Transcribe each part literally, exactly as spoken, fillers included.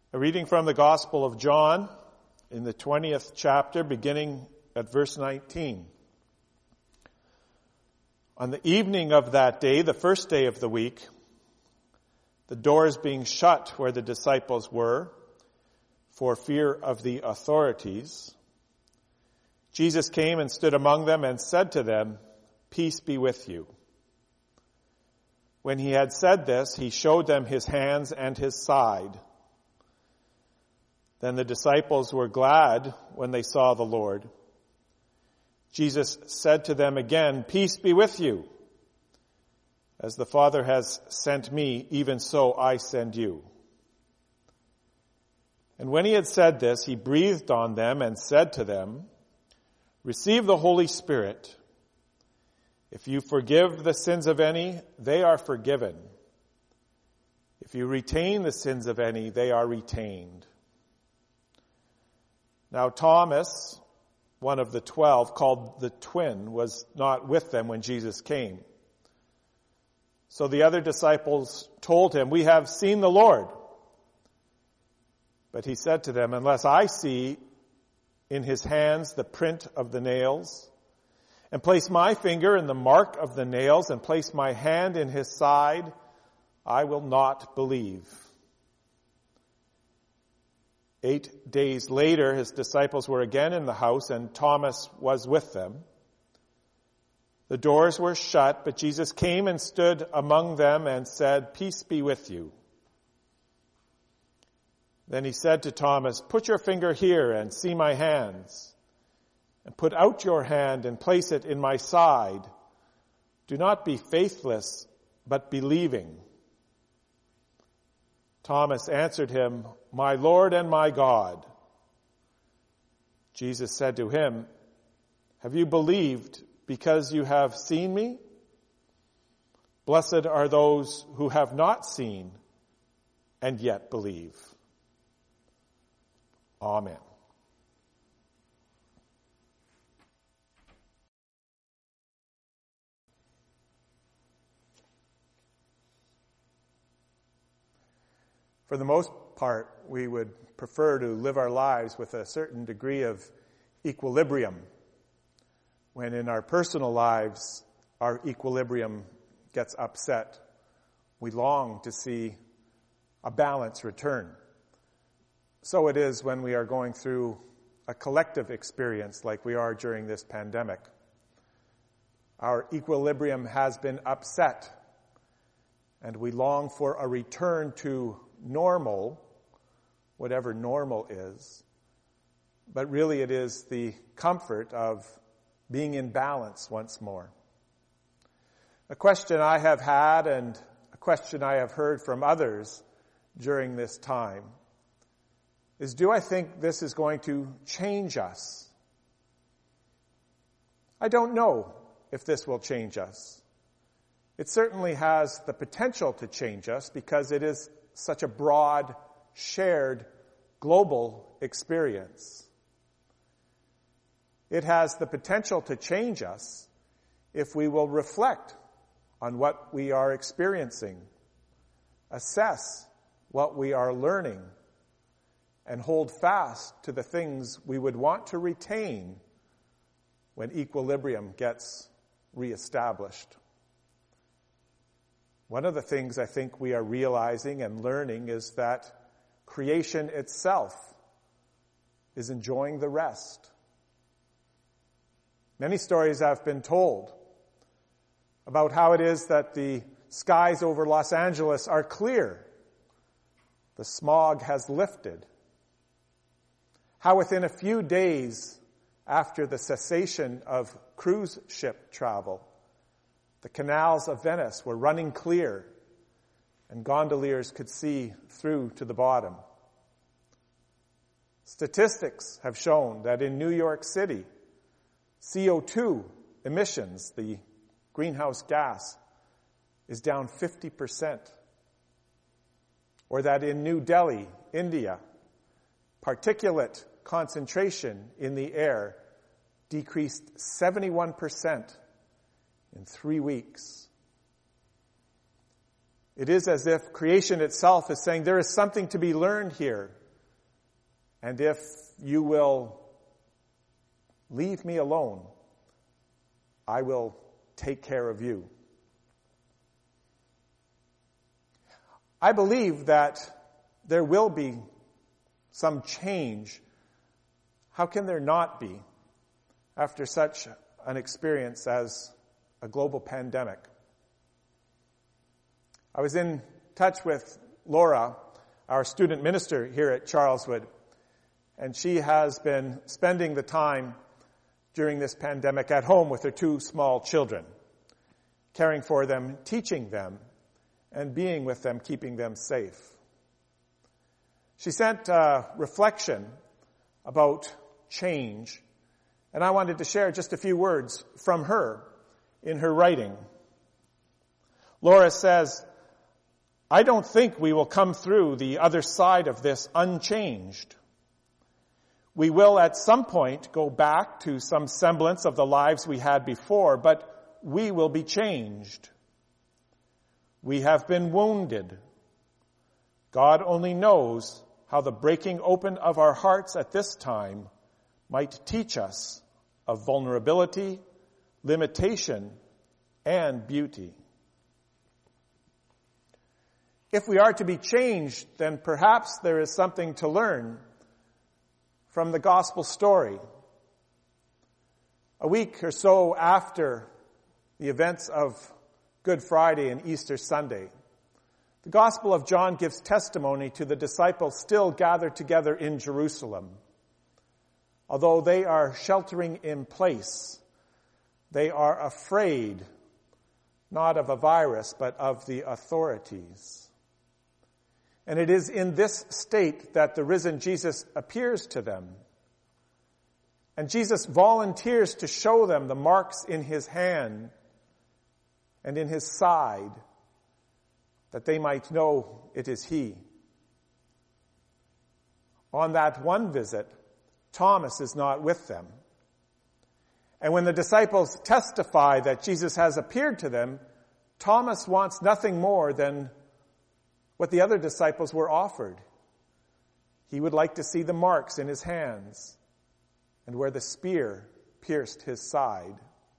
A reading from the Gospel of John in the twentieth chapter, beginning at verse nineteen. On the evening of that day, the first day of the week, the doors being shut where the disciples were, for fear of the authorities, Jesus came and stood among them and said to them, "Peace be with you." When he had said this, he showed them his hands and his side. Then the disciples were glad when they saw the Lord. Jesus said to them again, "Peace be with you. As the Father has sent me, even so I send you." And when he had said this, he breathed on them and said to them, "Receive the Holy Spirit. If you forgive the sins of any, they are forgiven. If you retain the sins of any, they are retained." Now Thomas, one of the twelve, called the twin, was not with them when Jesus came. So the other disciples told him, "We have seen the Lord." But he said to them, "Unless I see in his hands the print of the nails, and place my finger in the mark of the nails, and place my hand in his side, I will not believe." Eight days later, his disciples were again in the house, and Thomas was with them. The doors were shut, but Jesus came and stood among them and said, "Peace be with you." Then he said to Thomas, "Put your finger here and see my hands, and put out your hand and place it in my side. Do not be faithless, but believing." Thomas answered him, "My Lord and my God." Jesus said to him, "Have you believed because you have seen me? Blessed are those who have not seen and yet believe." Amen. For the most part, we would prefer to live our lives with a certain degree of equilibrium. When in our personal lives, our equilibrium gets upset, we long to see a balance return. So it is when we are going through a collective experience like we are during this pandemic. Our equilibrium has been upset, and we long for a return to normal, whatever normal is, but really it is the comfort of being in balance once more. A question I have had and a question I have heard from others during this time is, do I think this is going to change us? I don't know if this will change us. It certainly has the potential to change us because it is such a broad, shared, global experience. It has the potential to change us if we will reflect on what we are experiencing, assess what we are learning, and hold fast to the things we would want to retain when equilibrium gets reestablished. One of the things I think we are realizing and learning is that creation itself is enjoying the rest. Many stories have been told about how it is that the skies over Los Angeles are clear. The smog has lifted. How within a few days after the cessation of cruise ship travel, the canals of Venice were running clear, and gondoliers could see through to the bottom. Statistics have shown that in New York City, C O two emissions, the greenhouse gas, is down fifty percent. Or that in New Delhi, India, particulate concentration in the air decreased seventy-one percent in three weeks. It is as if creation itself is saying there is something to be learned here And if you will leave me alone, I will take care of you. I believe that there will be some change. How can there not be after such an experience as a global pandemic? I was in touch with Laura, our student minister here at Charleswood, and she has been spending the time during this pandemic at home with her two small children, caring for them, teaching them, and being with them, keeping them safe. She sent a reflection about change, and I wanted to share just a few words from her in her writing. Laura says, "I don't think we will come through the other side of this unchanged. We will at some point go back to some semblance of the lives we had before, but we will be changed. We have been wounded. God only knows how the breaking open of our hearts at this time might teach us of vulnerability, limitation, and beauty." If we are to be changed, then perhaps there is something to learn from the gospel story. A week or so after the events of Good Friday and Easter Sunday, the Gospel of John gives testimony to the disciples still gathered together in Jerusalem. Although they are sheltering in place, they are afraid, not of a virus, but of the authorities. And it is in this state that the risen Jesus appears to them. And Jesus volunteers to show them the marks in his hand and in his side, that they might know it is he. On that one visit, Thomas is not with them. And when the disciples testify that Jesus has appeared to them, Thomas wants nothing more than what the other disciples were offered. He would like to see the marks in his hands and where the spear pierced his side.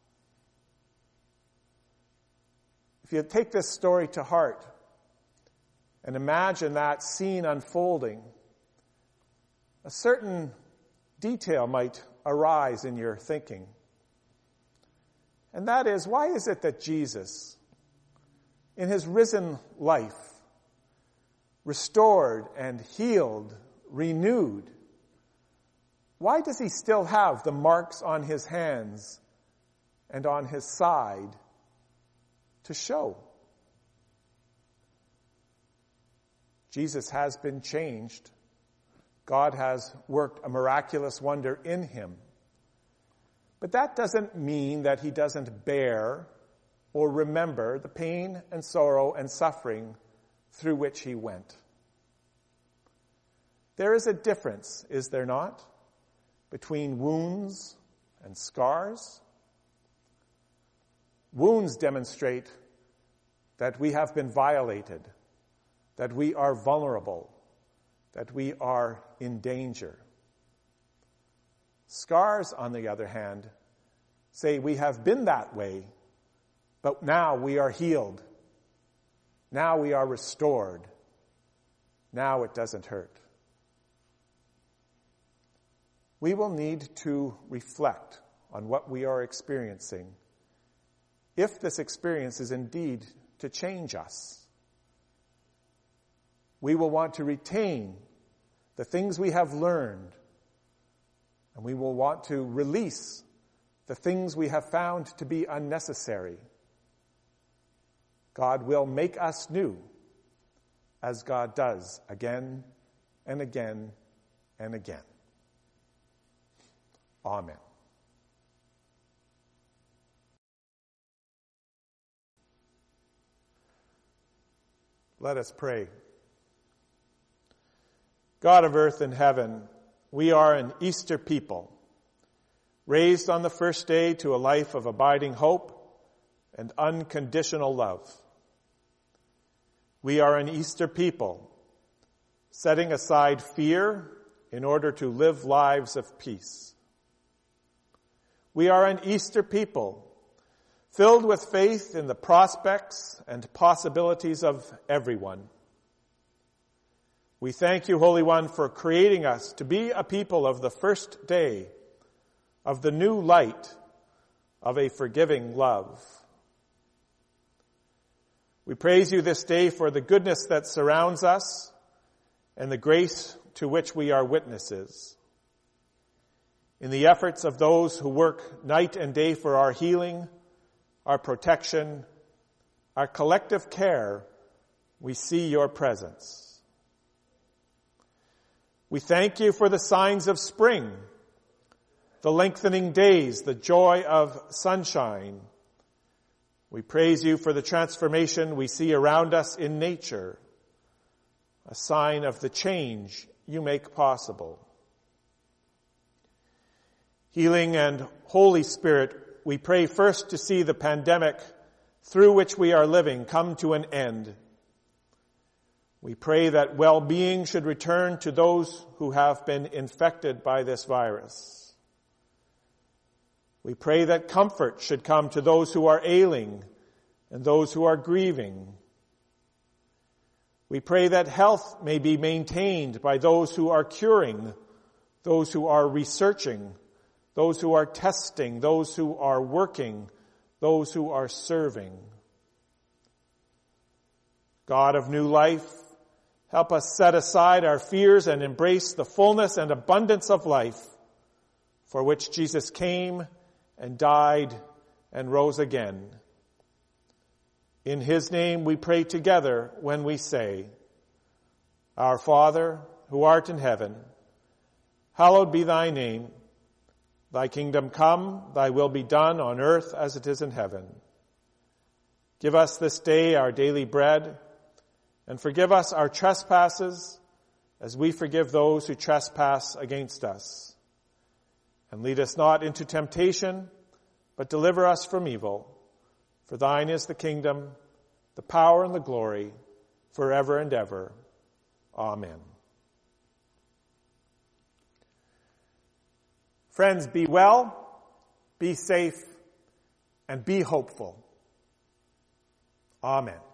If you take this story to heart and imagine that scene unfolding, a certain detail might arise in your thinking. And that is, why is it that Jesus, in his risen life, restored and healed, renewed, why does he still have the marks on his hands and on his side to show? Jesus has been changed. God has worked a miraculous wonder in him. But that doesn't mean that he doesn't bear or remember the pain and sorrow and suffering through which he went. There is a difference, is there not, between wounds and scars? Wounds demonstrate that we have been violated, that we are vulnerable, that we are in danger. Scars, on the other hand, say we have been that way, but now we are healed. Now we are restored. Now it doesn't hurt. We will need to reflect on what we are experiencing if this experience is indeed to change us. We will want to retain the things we have learned, and we will want to release the things we have found to be unnecessary. God will make us new, as God does again and again and again. Amen. Let us pray. God of earth and heaven, we are an Easter people, raised on the first day to a life of abiding hope and unconditional love. We are an Easter people, setting aside fear, in order to live lives of peace. We are an Easter people, filled with faith in the prospects and possibilities of everyone. We thank you, Holy One, for creating us to be a people of the first day, of the new light, of a forgiving love. We praise you this day for the goodness that surrounds us and the grace to which we are witnesses. In the efforts of those who work night and day for our healing, our protection, our collective care, we see your presence. We thank you for the signs of spring, the lengthening days, the joy of sunshine. We praise you for the transformation we see around us in nature, a sign of the change you make possible. Healing and Holy Spirit, we pray first to see the pandemic through which we are living come to an end. We pray that well-being should return to those who have been infected by this virus. We pray that comfort should come to those who are ailing and those who are grieving. We pray that health may be maintained by those who are curing, those who are researching, those who are testing, those who are working, those who are serving. God of new life, help us set aside our fears and embrace the fullness and abundance of life for which Jesus came and died and rose again. In his name we pray together when we say, Our Father, who art in heaven, hallowed be thy name. Thy kingdom come, thy will be done on earth as it is in heaven. Give us this day our daily bread, and forgive us our trespasses as we forgive those who trespass against us. And lead us not into temptation, but deliver us from evil. For thine is the kingdom, the power, and the glory, forever and ever. Amen. Friends, be well, be safe, and be hopeful. Amen.